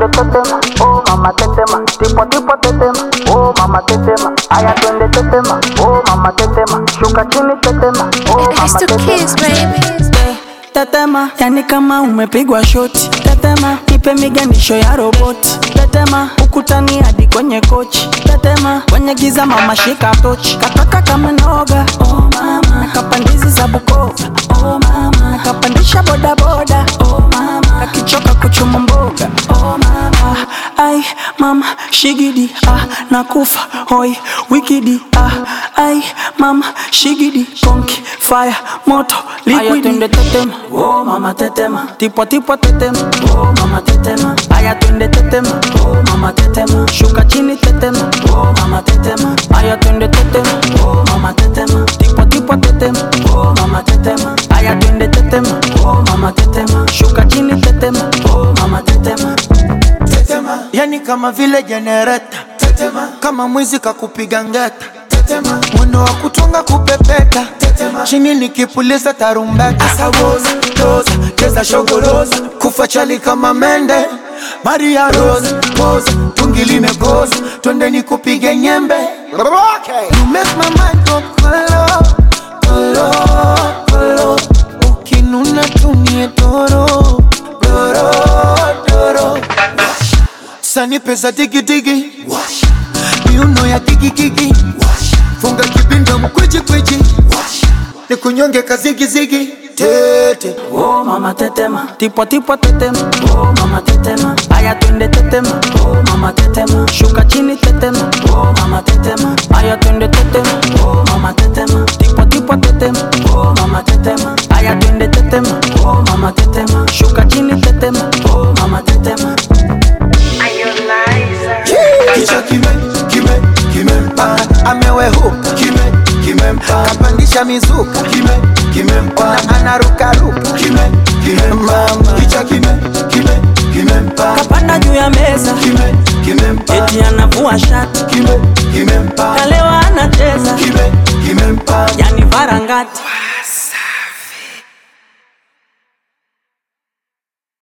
tetema, oh mama tetema, tipo tipo tetema, oh mama tetema, aya twende tetema, oh mama tetema, shuka chini tetema, oh mama tetema. Tetema, yani kama umepigwa shoti. Tetema, nipe miganisho ya roboti. Tetema, ukutani hadi kwenye kochi. Tetema, kwenye giza mama shika tochi. Kataka kama noga, oh mama, nakapandizi za Bukoba, oh mama, nakapandisha boda boda, oh mama, kakichoka kuchuma mboga, oh mama. Ai mama shigidi, nakufa hoi wikidi, ai mama shigidi, konki fire moto liquidi. Aya twende tetema, oh mama tetema, tipo tipo tetema, oh mama tetema. Aya twende tetema, oh mama tetema, shuka chini tetema, oh mama tetema. Aya twende tetema, oh mama tetema, tipo tipo tetema, oh mama tetema. Aya twende tetema, oh mama tetema, shuka chini tetema, oh mama tetema. Tetema, yani kama vile generator. Tetema, kama mwizi kakupiga ngeta. Tetema, mwendo wa kutunga kupepeta. Tetema, chini nikipuliza tarumbeta. Asawoza, doza, keza shogoroza, kufa chali kama mende. Maria Rose, pose, tungi limekoza, twende nikupige nyembe. You make my mind go kolo, kolo, kolo. Ukinuna tumie doro, doro, doro. Sani pesa digi digi, miuno ya digi digi. Funga kibinda mkweji kweji, nikunyonge kazigi zigi. Tete, oh mama tetema, tipo tipo tetema, oh mama tetema. Aya twende tetema, oh mama tetema, shuka chini tetema, oh mama tetema. Aya twende tetema, oh mama tetema, tipo tipo tetema, oh mama tetema. Aya twende tetema, oh mama tetema, shuka chini tetema, oh mama tetema. Kicha kimempa, amewehuka kimempa, kapandisha mizuka kimempa, na anarukaruka kimempa, kicha kimempa, kapanda juu ya meza kimempa, eti anavua shati kimempa, kalewa anacheza kimempa, yani varangati.